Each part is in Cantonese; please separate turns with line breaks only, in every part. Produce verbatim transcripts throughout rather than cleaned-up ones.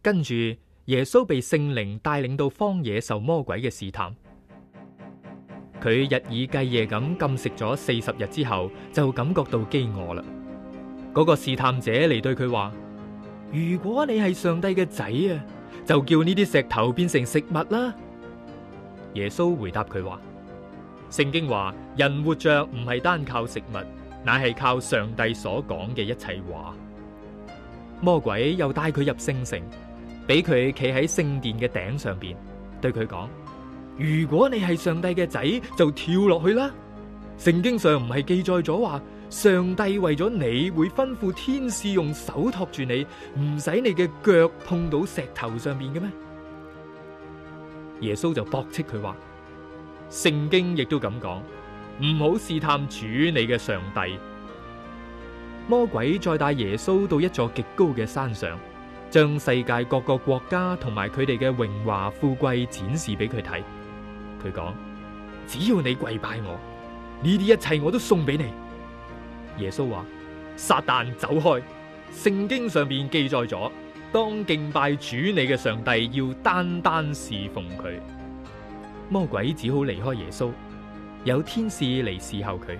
跟住耶穌被聖靈帶領到荒野受魔鬼嘅試探。佢日以繼夜咁禁食咗四十日之後，就感覺到飢餓啦。嗰、那個試探者嚟對佢話：如果你係上帝嘅仔啊，就叫呢啲石頭變成食物啦。耶穌回答佢話：聖經話人活着唔係單靠食物，乃係靠上帝所講嘅一切話。魔鬼又帶佢入聖城，俾佢企喺聖殿嘅頂上邊，對佢講：如果你係上帝嘅仔，就跳落去啦。聖經上唔係記載咗話，上帝為咗你會吩咐天使用手托住你，唔使你嘅腳碰到石頭上面嘅咩？耶穌就駁斥佢話：聖經亦都咁講，唔好試探主你嘅上帝。魔鬼再帶耶穌到一座極高嘅山上，將世界各個國家同埋佢哋嘅榮華富貴展示俾佢睇。佢講：只要你跪拜我，呢啲一切我都送俾你。耶穌話：撒旦走開！聖經上面記載咗，當敬拜主你嘅上帝，要單單侍奉佢。魔鬼只好離開耶穌，有天使嚟侍候佢。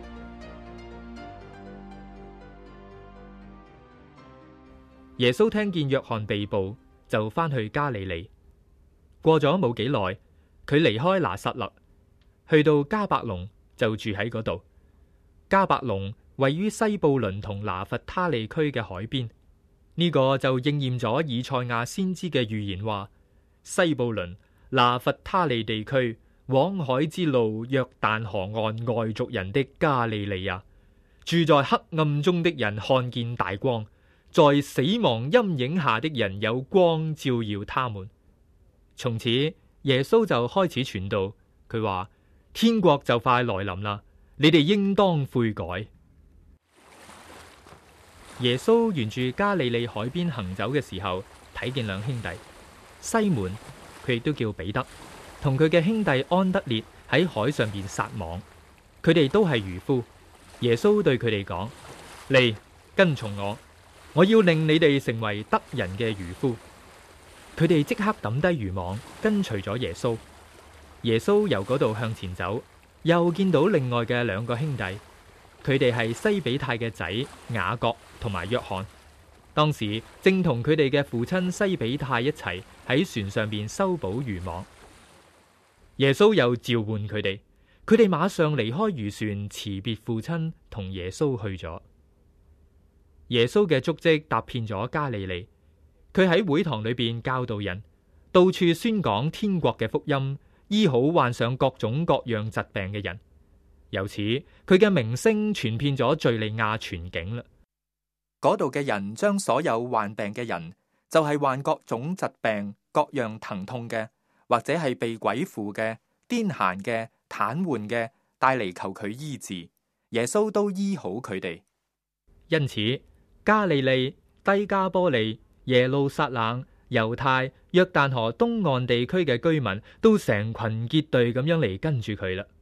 耶穌聽見約翰被捕，就翻去加利利。過咗冇幾耐，佢離開拿撒勒，去到迦百農，就住喺嗰度。迦百農位於西布倫同拿弗他利區嘅海邊，呢、這個就應驗咗以賽亞先知嘅預言話：西布倫、拿弗他利地區，往海之路約旦河岸外族人的加利利亞，住在黑暗中的人看見大光，在死亡陰影下的人有光照耀他們。從此耶穌就開始傳道，佢話：天國就快來臨啦，你哋應當悔改。耶穌沿住加利利海邊行走嘅時候，睇見兩兄弟西門，佢亦都叫彼得，同佢嘅兄弟安德烈喺海上邊撒網，佢哋都係漁夫。耶穌對佢哋講：嚟，跟從我，我要令你哋成為得人嘅漁夫。佢哋即刻抌低漁網，跟隨咗耶穌。耶穌由嗰度向前走，又見到另外嘅兩個兄弟，佢哋係西比泰嘅仔雅各同埋約翰，當時正同佢哋嘅父親西比泰一齊喺船上邊修補漁網。耶穌又召喚佢哋，佢哋馬上離開漁船，辭別父親，同耶穌去咗。耶穌嘅足跡踏遍咗加利利，佢喺會堂裏邊教導人，到處宣講天國嘅福音，醫好患上各種各樣疾病嘅人。由此，佢嘅名聲傳遍咗敘利亞全境啦。嗰度嘅人將所有患病嘅人，就係患各種疾病、各樣疼痛嘅，或者係被鬼附嘅、癲癇嘅、癱瘓嘅，帶嚟求佢醫治，耶穌都醫好佢哋。因此，加利利、低加波利、耶路撒冷、猶太、約旦河東岸地區嘅居民都成群結隊咁樣嚟跟住佢啦。